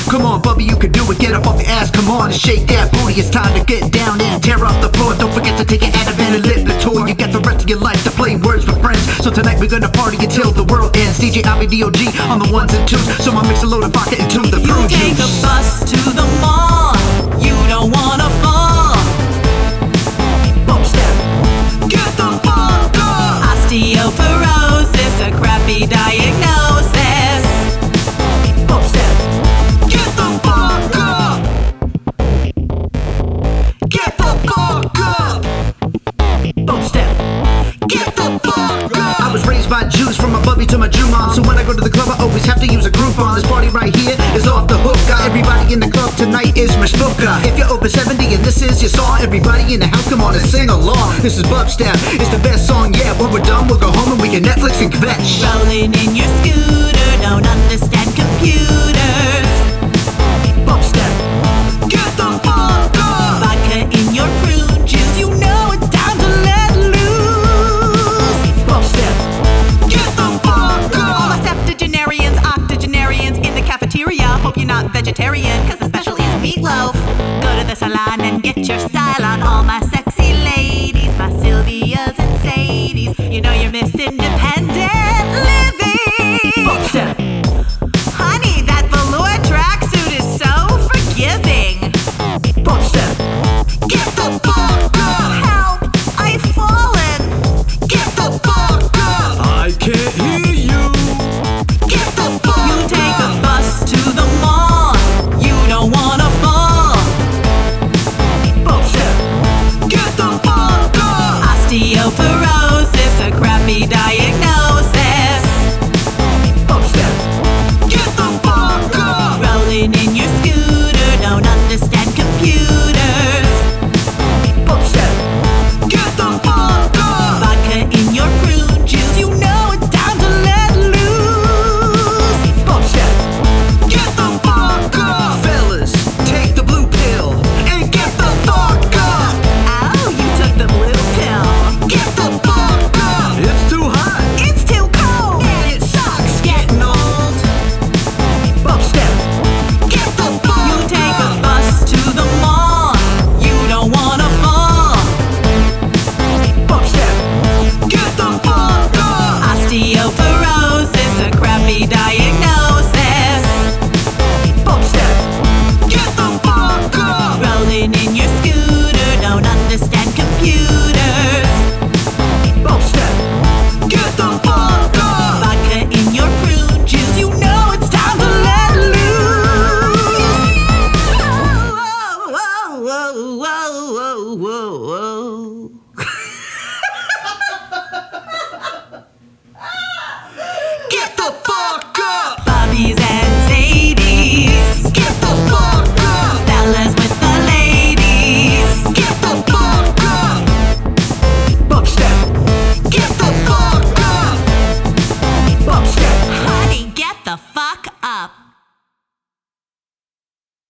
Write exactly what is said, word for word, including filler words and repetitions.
Come on, Bubby, you can do it. Get up off your ass, come on and shake that booty. It's time to get down and tear up the floor. Don't forget to take an Ativan and Lipitor. You got the rest of your life to play words with friends. So tonight we're gonna party until the world ends. D J Avi D O G on the ones and twos. So I mix a load of vodka into the You fruit take juice. a bus to the mall. You don't wanna fall. Bump step, get the fuck up. Osteoporosis, a crappy diagnosis. Bump step, get the fuck up. Get the fuck up. Bump step, get the fuck up. I was raised by Jews, from my Bubby to my Jew mom. So when I go to the club, I always have to use a Groupon. This party right here is off the hook. Got everybody in the club tonight is Mishpuka. If you're over seventy and this is your song, everybody in the house, come on and sing along. This is Bub Step, it's the best song, yeah. When we're done, we'll go home and we can Netflix and kvetch. Rolling in your scooter, don't understand computers. Bump step, get the fuck up. Vodka in your prune juice, you know it's time to let loose. Bump step, get the fuck All my up. septuagenarians, octogenarians in the cafeteria. Hope you're not vegetarian, cause the special is meatloaf. Go to the salon and get your style on. All my sexy ladies, my Sylvias and Sadies. You know you're Miss Independent.